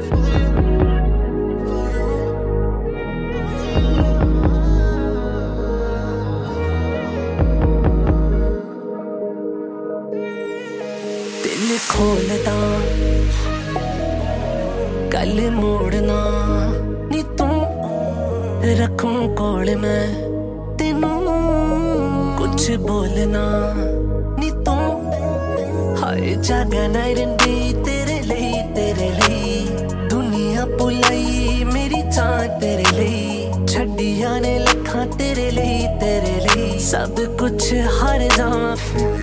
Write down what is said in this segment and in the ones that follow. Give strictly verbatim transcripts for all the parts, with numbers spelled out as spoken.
दिल खोलदा गल मोड़ना नी तू रखूं कोल मैं तेनू कुछ बोलना नी तू हाय जागा ना रंदी तेरे ਲਈ तेरे ਲਈ दुनिया भुलाई मेरी जान तेरे ਲਈ छड्डिया ने लखां तेरे ਲਈ तेरे ਲਈ सब कुछ हार जावां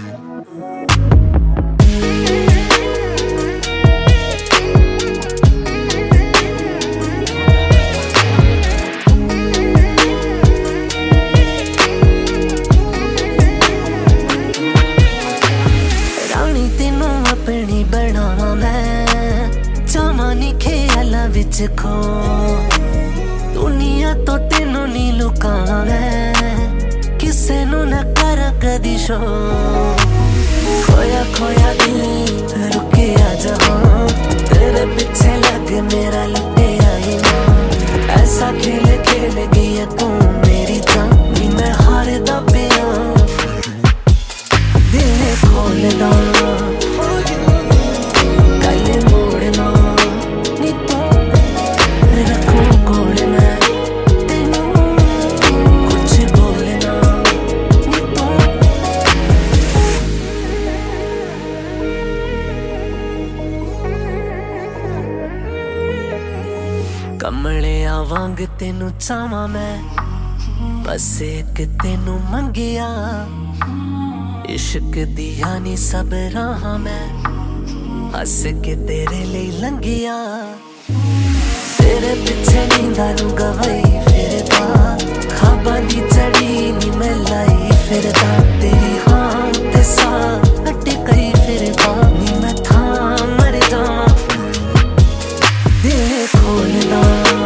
विच खो दुनिया तो तेनों नी लुकावां मैं किसे नू ना कर कदी शो खोया खोया दिल रुके आ जहां तेरे पीछे लग मेरा लुटे आई ना ऐसा खेल खेल गई तू मेरी जान नी मैं हारदा पिया दिल खोलदा कमलिया वांग तेनू चावां मैं बस एक तेनू मंगिया इश्क दिया नी सब राह मैं हस के तेरे लिए लंघिया तेरे पिछे नींदा नू गवाई फिरदा खाबां दी चढ़ी नी मैं लाई फिरदा तेरी हां ते सा अटकई फिरदा नी मैं था मर जावां दिल खोलदा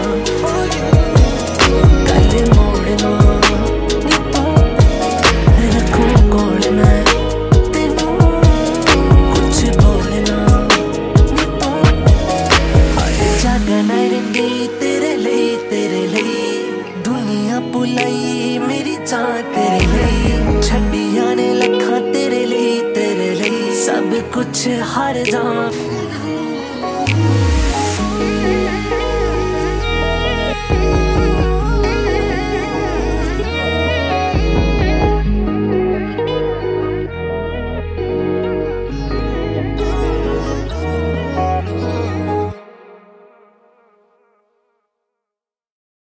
तेरे ਲਈ तेरे ਲਈ दुनिया भुलाई मेरी जान तेरे ਲਈ छड्डिया ने लखां तेरे ਲਈ तेरे ਲਈ सब कुछ हार जावां